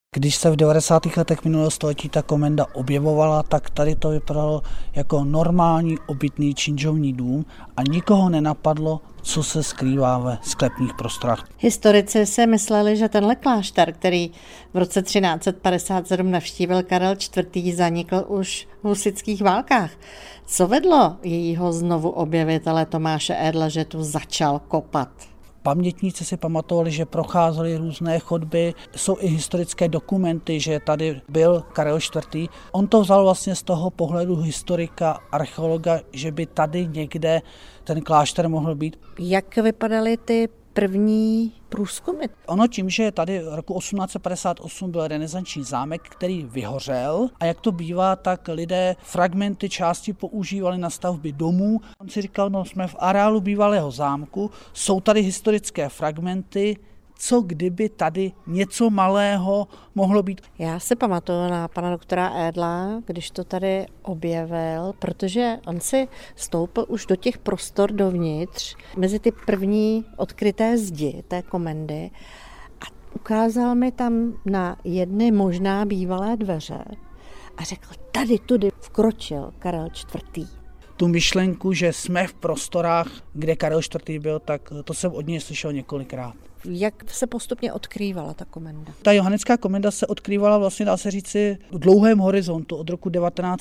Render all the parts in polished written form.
Když se v 90. letech minulého století ta komenda objevovala, tak tady to vypadalo jako normální obytný činžovní dům a nikoho nenapadlo, co se skrývá ve sklepních prostorách. Historici si mysleli, že tenhle klášter, který v roce 1357 navštívil Karel IV., zanikl už v husitských válkách. Co vedlo jejího znovu objevitele Tomáše Edla, že tu začal kopat? Pamětníci si pamatovali, že procházely různé chodby, jsou i historické dokumenty, že tady byl Karel IV. On to vzal vlastně z toho pohledu historika, archeologa, že by tady někde ten klášter mohl být. Jak vypadaly ty první průzkumy? Ono tím, že tady roku 1858 byl renesanční zámek, který vyhořel a jak to bývá, tak lidé fragmenty části používali na stavby domů. On si říkal, no jsme v areálu bývalého zámku, jsou tady historické fragmenty, co kdyby tady něco malého mohlo být. Já si pamatuju na pana doktora Edla, když to tady objevil, protože on si stoupil už do těch prostor dovnitř, mezi ty první odkryté zdi té komendy a ukázal mi tam na jedny možná bývalé dveře a řekl, tady tudy vkročil Karel IV. Tu myšlenku, že jsme v prostorách, kde Karel IV. Byl, tak to jsem od něj slyšel několikrát. Jak se postupně odkrývala ta komenda? Ta johannická komenda se odkrývala vlastně, dá se říci, v dlouhém horizontu od roku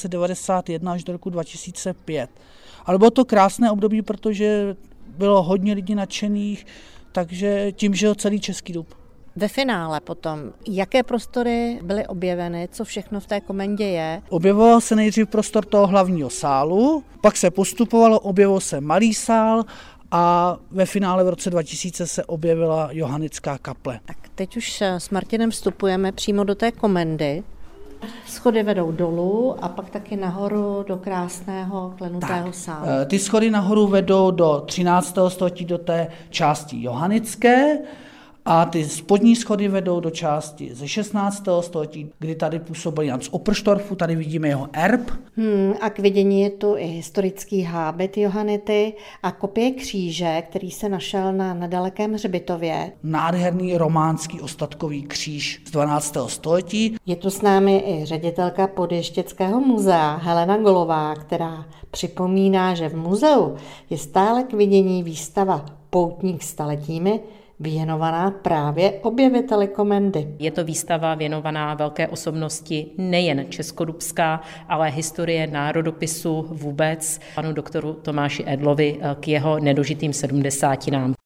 1991 až do roku 2005. Ale bylo to krásné období, protože bylo hodně lidí nadšených, takže tím žil celý Český Dub. Ve finále potom, jaké prostory byly objeveny, co všechno v té komendě je? Objevoval se nejdřív prostor toho hlavního sálu, pak se postupovalo, objevil se malý sál a ve finále v roce 2000 se objevila johannická kaple. Tak teď už s Martinem vstupujeme přímo do té komendy. Schody vedou dolů a pak taky nahoru do krásného klenutého sálu. Ty schody nahoru vedou do 13. století do té části johanické a ty spodní schody vedou do části ze 16. století, kdy tady působil Jan z Opperstorfu, tady vidíme jeho erb. A k vidění je tu i historický hábit Johannity a kopie kříže, který se našel na nedalekém hřbitově. Nádherný románský ostatkový kříž z 12. století. Je tu s námi i ředitelka Podještěckého muzea Helena Golová, která připomíná, že v muzeu je stále k vidění výstava Poutník staletími, věnovaná právě objeviteli komendy. Je to výstava věnovaná velké osobnosti, nejen českodubská, ale historie národopisu vůbec, panu doktoru Tomáši Edlovi k jeho nedožitým 70.